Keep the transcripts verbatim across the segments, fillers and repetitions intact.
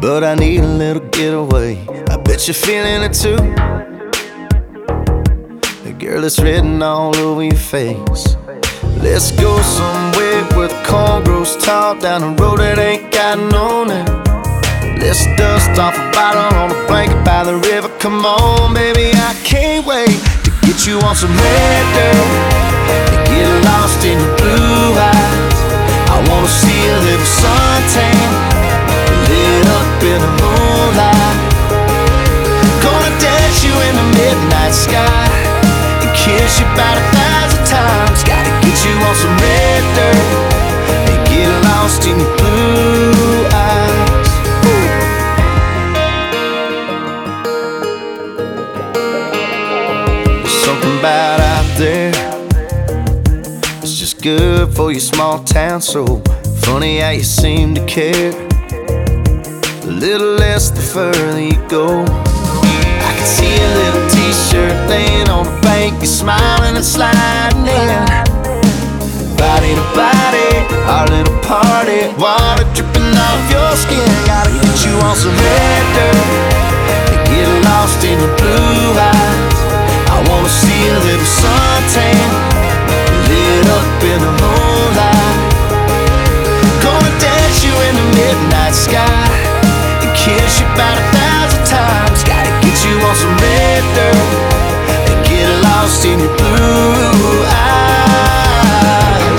but I need a little getaway. I bet you're feeling it too. The girl, it's written all over your face. Let's go somewhere where the corn grows tall, down the road that ain't got no name. Let's dust off a bottle on a blanket by the river. Come on, baby, I can't wait to get you on some red dirt and get lost in your blue eyes. I wanna see a little suntan lit up in the moonlight. Gonna dance you in the midnight sky and kiss you about a thousand times. Gotta get you on some red dirt and get lost in your blue eyes. There's something about out there, it's just good for your small town. So funny how you seem to care. A little less the further you go. I can see a little t-shirt laying on the bank. You're smiling and sliding in, body to body, our little party. Water dripping off your skin. Gotta get you on some red dirt and get lost in your blue eyes. I wanna see a little suntan lit up in the moonlight. Gonna dance you in the midnight sky and kiss you about a thousand times. Gotta get you on some red dirt and get lost in your blue eyes.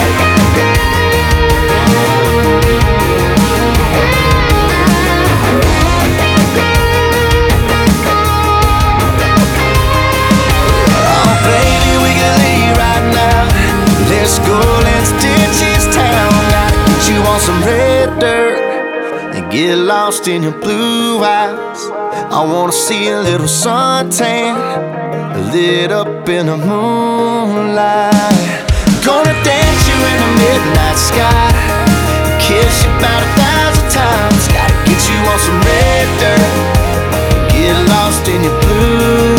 Oh baby, we can leave right now. Let's go, let's ditch this town. Gotta get you on some red dirt and get lost in your blue eyes. I wanna see a little suntan lit up in the moonlight. Gonna dance you in the midnight sky, kiss you about a thousand times. Gotta get you on some red dirt, get lost in your blue